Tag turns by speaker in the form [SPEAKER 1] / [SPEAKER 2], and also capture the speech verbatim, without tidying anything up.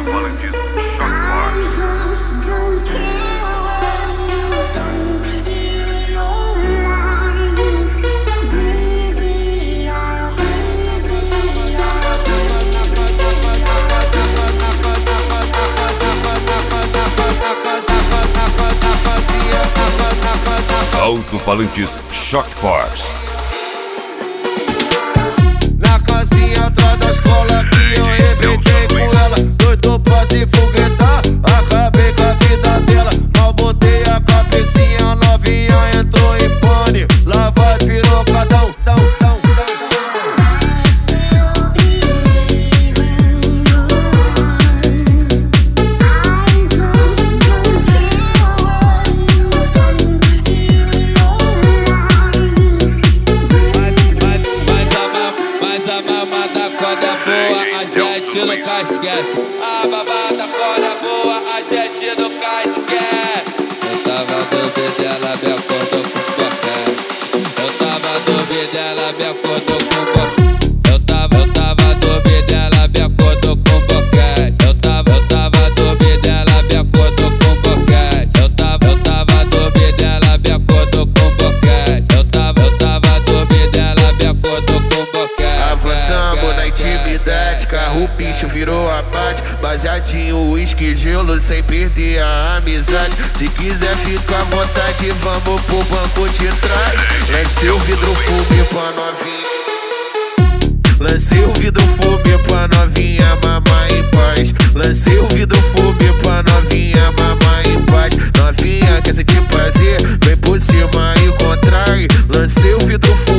[SPEAKER 1] Alto-falantes Shock Force. Alto-falantes Shock Force.
[SPEAKER 2] Na casinha atrás da escola que eu rebentei com ela. Doido pra se foguetar, acabei com a vida dela. Mal botei a cabecinha, novinha entrou em pane. Lá vai pirocadão, tão, tão, tão.
[SPEAKER 3] A gente nunca esquece. A babada quando é boa, a gente nunca esquece. Eu tava duvidando, ela me acordou com boquete. Eu tava duvidando, ela me acordou com boquete. Eu tava, eu tava duvidando, ela me acordou com boquete. Eu tava, eu tava duvidando, ela me acordou com boquete. Eu tava, eu tava duvidando, ela me acordou com boquete. Eu tava, eu tava duvidando, ela me acordou com boquete.
[SPEAKER 2] Avançamos na intimidade, carro bicho virou abate. Baseadinho, uísque, gelo, sem perder a amizade. Se quiser ficar à vontade, vamos pro banco de trás. Lancei o vidro fumê pra novinha. Lancei o vidro fumê pra novinha, mamar em paz. Lancei o vidro fumê pra novinha, mamar em paz. Novinha, quer sentir prazer? Vem por cima e contrai. Lancei o vidro fumê